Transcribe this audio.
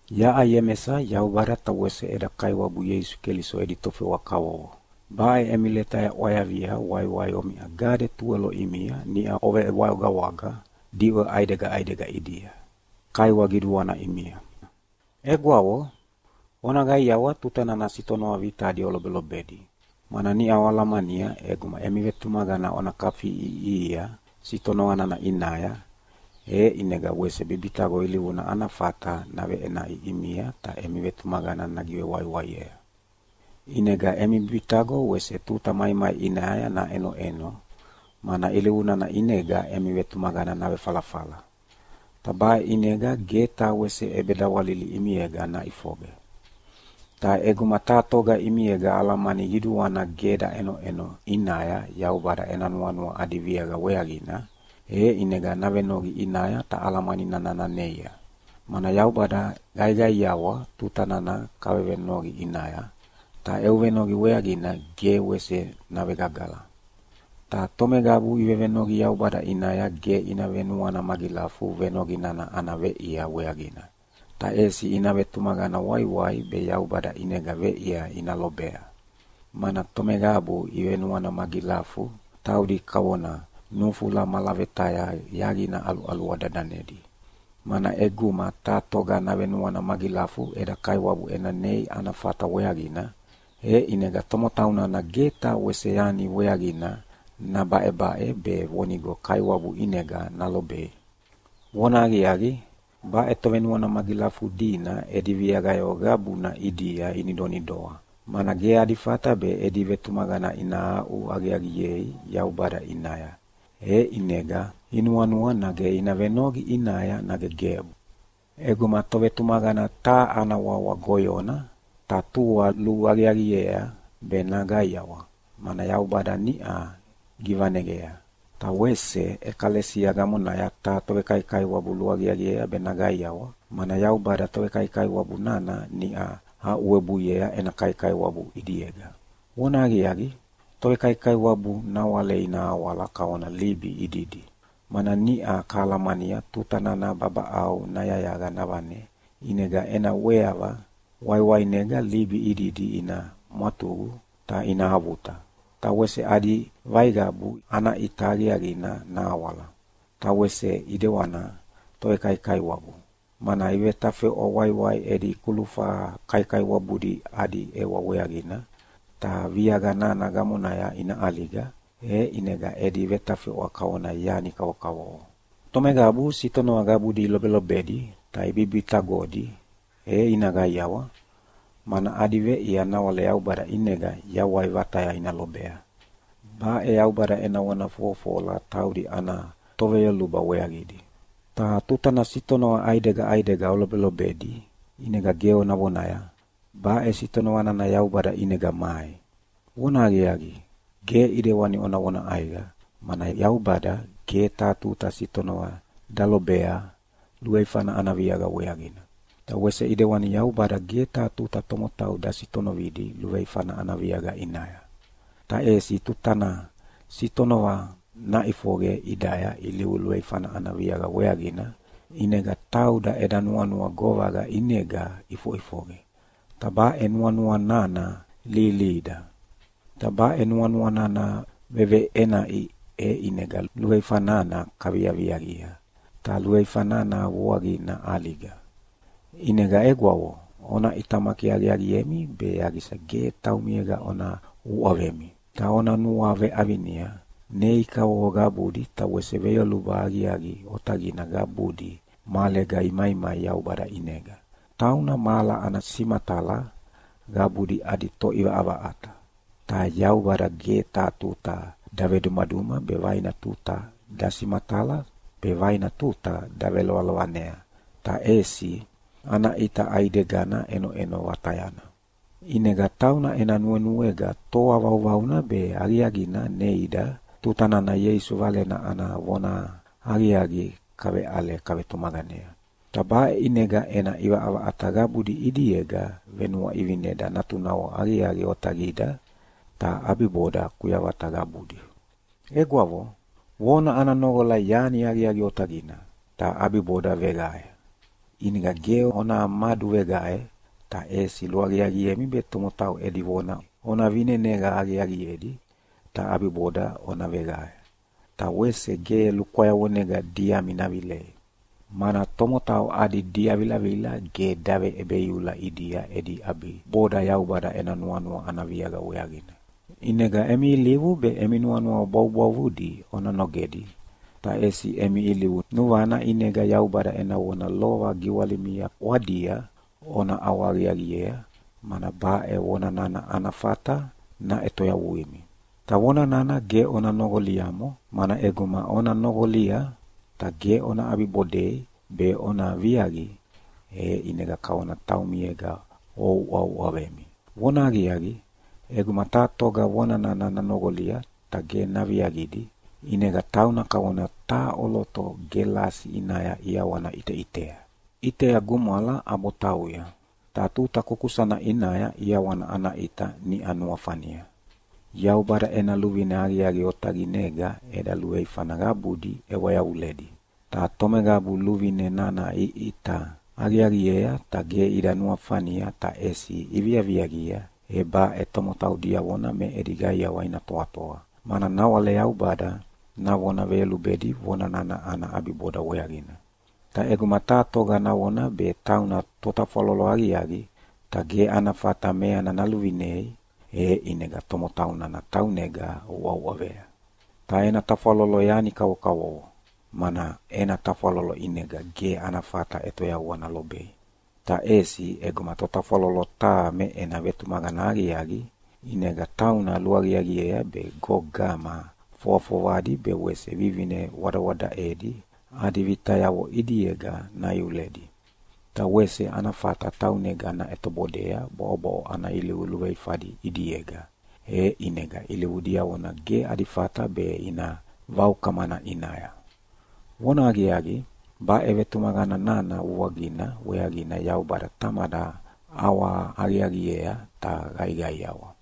Ya ayemesa yaubara tawese eda kaiwabu Yesu Keliso edi tofe wakawo. Bae emileta ya oyavia wai omi agade tuelo imia ni a ove waga waga diwa aidega idia. Kaiwa giduana imia. Egwawo, onaga yawa tutana na sitono avita di olobelobedi. Mana ni awala mania eguma emivetumagana ona kafi iya sitono ana inaya. Inega wese bibitago iliuna anafata nawe ena imia ta emivetumagana nagiwe wai. Inega emibitago wese tuta mai inaya na eno. Mana iliuna na inega emivetumagana nawe falafala. Tabai inega geta wese ebeda walili imiega na ifoge. Ta eguma tatoga imiega alamani yiduwana geda eno inaya yaubada enanuanua adiviaga weagina. Inega navenogi inaya ta alamani nanananeya. Mana yaubada gai yawa tutanana kawevenogi inaya. Ta euvenogi weagina ge wese navegagala. Ta tomegabu ivevenogi yaubada inaya ge inavenuana magilafu venogi nana anave iya weagina. Ta esi inavetumagana wai be yaubada inega ve iya inalobea. Mana tomegabu ivenuana magilafu taudi kawona nufula malavetaya yagina alu wadadanedi. Mana eguma tatoga navenuana magilafu eda kaiwabu enanei anafata weagina. Inega tomotauna na geta weseyani weagina na bae be wonigo kaiwabu inega nalobe. Wonagi bae tovenuana magilafu dina ediviaga yogabu na idia inidonidoa. Mana ge adifata be edivetumagana ina agi yaubada inaya. Inega inuanua nage inavenogi inaya nage gebu. Eguma tovetumagana ta anawawa goyona ta tua lu agi be nagayawa. Mana yaubada nia givanegea. Ta wese ekalesia gamunaya ta tovekai wabu agi be nagayawa. Mana yaubada tovekai wabu nana nia uebuyea ena kai wabu idiega. Wonagi tovekai wabu nawale ina awala kaona libi ididi. Mana nia kalamania tutanana baba au nayayaga navane. Inega ena weava wai nega libi ididi ina matugu ta ina havuta. Ta wese adi vaigabu ana itagiagina na awala. Ta wese idewana tovekai wabu. Mana ivetafe o wai edi kulufa kai wabudi adi ewa weagina. Ta viaga nana gamunaya ina aliga. Inega edi vetafe o kaona yani kawo. Tomegabu sitono agabu di lobelobedi. Ta ibibita godi. Inaga yawa. Mana adive ia nawale yaubada inega yawai vataya ina lobea. Ba yaubada ena wana fofola taudi ana toveyo luba weagidi. Ta tutana sitono aidega olobelobedi. Inega geo na wonaya. Ba sitono wana na yaubada inega mai. Wonagi ge idewani ona aiga. Mana yaubada ge tatuta sitono dalobea luefana anaviaga weagina. Ta wese idewani yaubada ge tatuta tomotau da sitono vidi luefana anaviaga inaya. Ta tutana sitono na ifoge idaya ili luefana anaviaga weagina. Inega tauda edanuanua govaga inega ifoge. Taba enuanua nana lilida. Taba enuanua nana veve ena inega luefanana kaviagia. Ta luefanana wuagina aliga. Inega egwawo ona itamaki agiemi be agisa ge taumiega ona uavemi. Ta ona nuave avinia neika wogabudi ta wese veyo luba agi otagina gabudi malega imai yaubada inega. Tauna mala ana simatala gabudi adito iwa ata. Ta yaubada ge tatuta daveduma bevaina tuta dasimatala bevaina tuta davelo ta ana ita aidegana eno watayana. Inega tauna ena nuenuega toa vauna be agiagina neida tutanana Yesu valena ana wona agiagi kawe tumaganea. Taba inega ena iwa atagabudi idiega venua ivineda natunawo agiagi otagida ta abiboda kuyawatagabudi. Egwavo wona ana nogola yani agiagi otagina ta abiboda vegaya. Inega ge ona madu vegae, ta esi lo agi emi be tomotau edi wona. Ona vine nega agi edi, ta abiboda ona vegae. Ta wese ge lukwaya wonega dia minavile. Mana tomotau adi dia vila ge dave ebe yula idia edi abi. Boda yaubada ena nuanua anaviaga weagina. Inega emi livu be emi nuanua bau di ona nogedi. Ta esi emi ilivu nuwana inega yaubada ena wona lowa giwalimia wadia ona awariagiea. Mana bae wona nana anafata na etoya uimi. Ta wona nana ge ona nogoliamo, mana eguma ona nogolia, ta ge ona abibodei, be ona viagi, inega kawana taumiega ou avemi. Wona agiagi, eguma ta toga wona nana nogolia, ta ge naviagidi, inega tauna kawana ta oloto gelasi inaya iawana itea. Itea gumala abo tauya. Ta tuta kukusana inaya iawana ana ita ni anuafania. Yaubada ena luvine agi otagi nega eda luei fanaga budi ewaya uledi. Ta tomegabu luvine nana ita agi ea ta ge ida nuafania ta esi iviagia eba etomotau dia wona me edigai waina toa. Mana nawale yaubada na wona velu bedi wona nana ana abiboda weagina. Ta egumata toga na wona be tauna tota fololo agi ta ge anafata mea na naluvinei inega tomotau na tau nega wawavea. Ta ena tafalolo yani kawo. Mana ena tafalolo inega ge anafata eto ya wana lobei. Ta esi eguma tafalolo ta me ena vetumagana agi inega tauna luagi ea be gogama fowadi be wese vivine wada edi adivita yawo idiega na yuledi. Ta wese anafata tau nega na etobodea bo ana iliuluwei fadi idiega. Inega iliudia wona ge adifata be ina vau kamana inaya. Wona agi ba evetumagana nana uwagina weagina yaubada tamada awa agi ea ta gai yawa.